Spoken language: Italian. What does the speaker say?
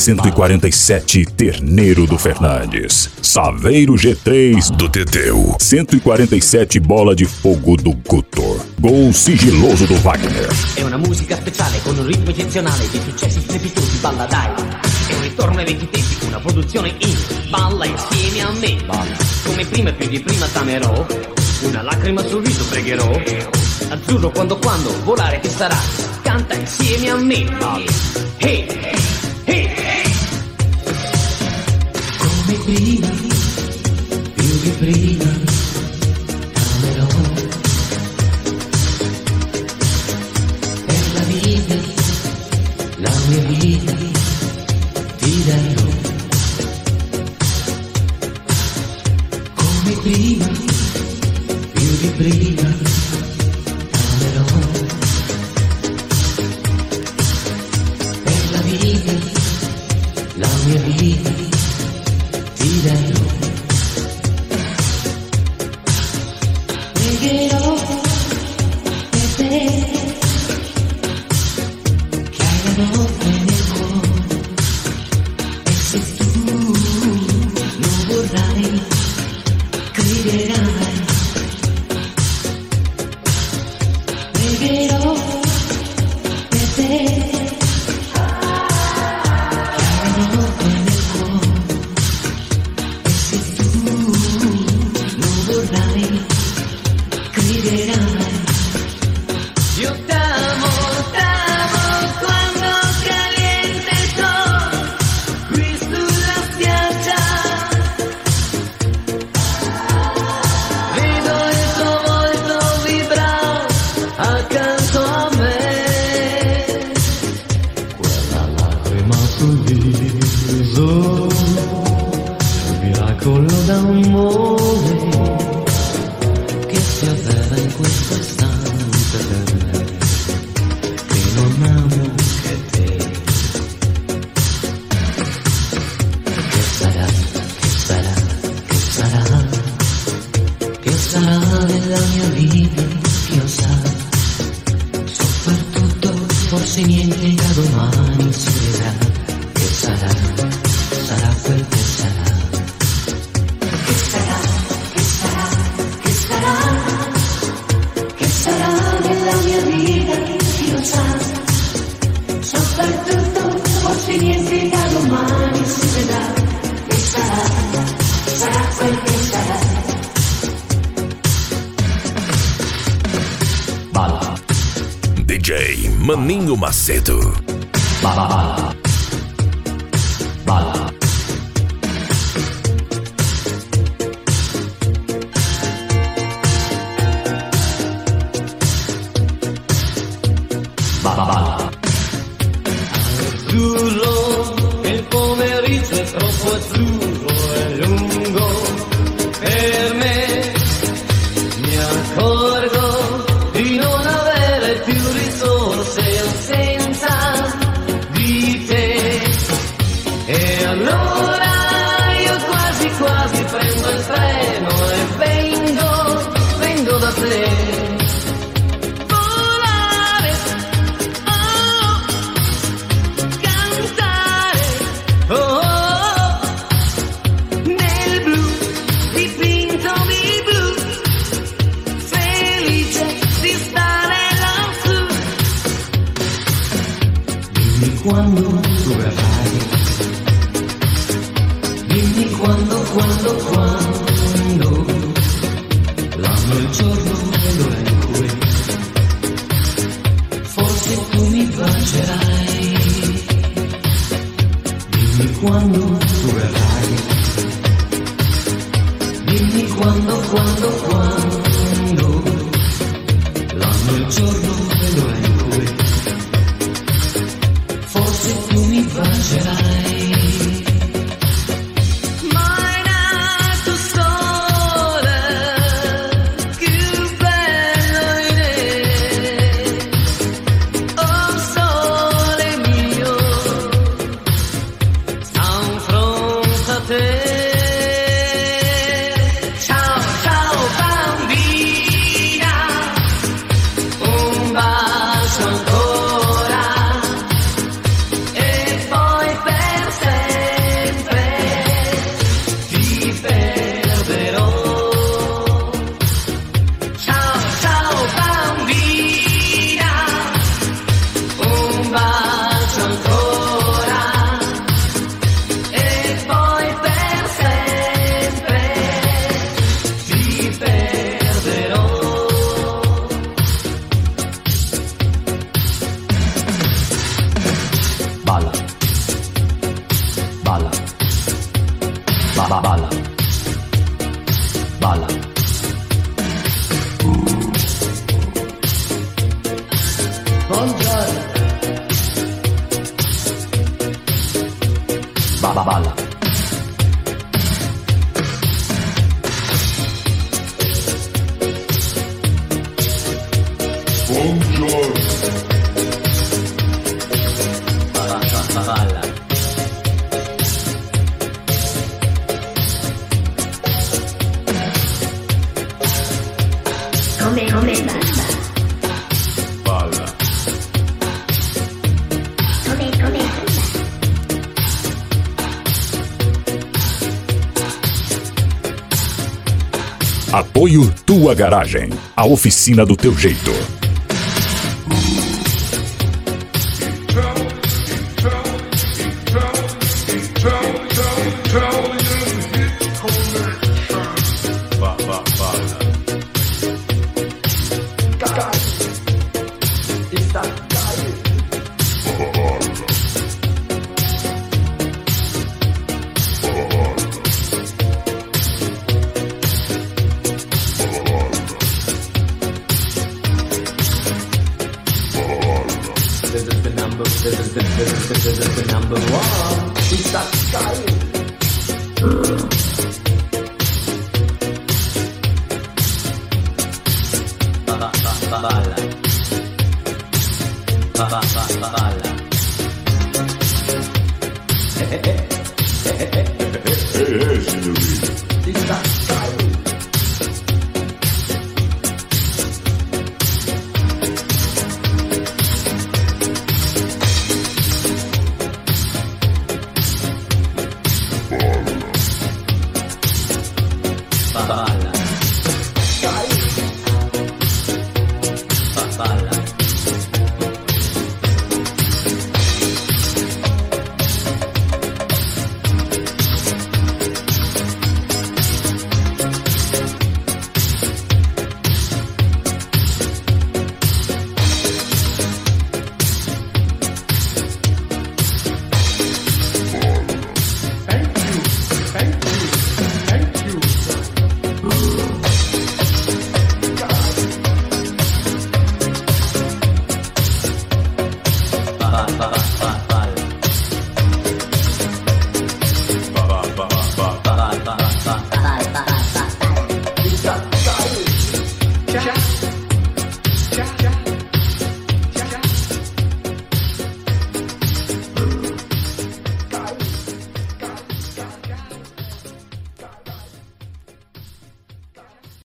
147 Terneiro do Fernandes, Saveiro G3 do Teteu, 147 Bola de Fogo do Guto, Gol Sigiloso do Wagner. È una musica speciale con un ritmo eccezionale di successi strepitosi, balla dai. È un ritorno ai vecchi tempi, una produzione in balla insieme a me. Balla. Come prima e più di prima t'amerò, una lacrima sul viso pregherò. Azzurro quando volare ti sarà, canta insieme a me. Balla. Hey, hey, hey. Come prima, più di prima, t'amerò. Per la vita, la mia vita, ti darò. Come prima, più di prima, t'amerò. Per la vita, la mia vita, ti darò. Pregherò per te, che hai la notte nel cuore, e se tu non vorrai, griderai. Pregherò per te, Yo t'amo quando caliente il sol qui sulla spiaggia. Vedo il tuo volto vibrare accanto a me. Quella lacrima sul viso, il miracolo d'amore che si avvera in questo istante per me, che non amo che te. Che sarà, che sarà, che sarà, che sarà nella mia vita, chi lo sa. Soprattutto forse niente da domani si vedrà. Che sarà, sarà quel che sarà. Che sarà, che sarà, che sarà, che sarà nella mia vita, chi lo sa. Soprattutto forse niente da domani si vedrà. Che sarà, sarà quel che sarà. Balla. DJ Maninho Macedo. Balla. Balla. Balla. Azzurro, il pomeriggio è troppo azzurro e lungo per me. Mi accorgo di non avere più risorse senza di te. E allora io quasi quasi prendo il treno e vengo da te. Quando tu verrai, dimmi quando, l'anno, il giorno e l'ora in cui forse tu mi bacerai. Dimmi quando tu verrai, dimmi quando, l'anno, il giorno e l'ora in cui forse Balla. Come balla. Bala. Come balla. Apoio Tua Garagem, a oficina do teu jeito. This is the number one. Está geil. Bala. Bala. Senhorita. Está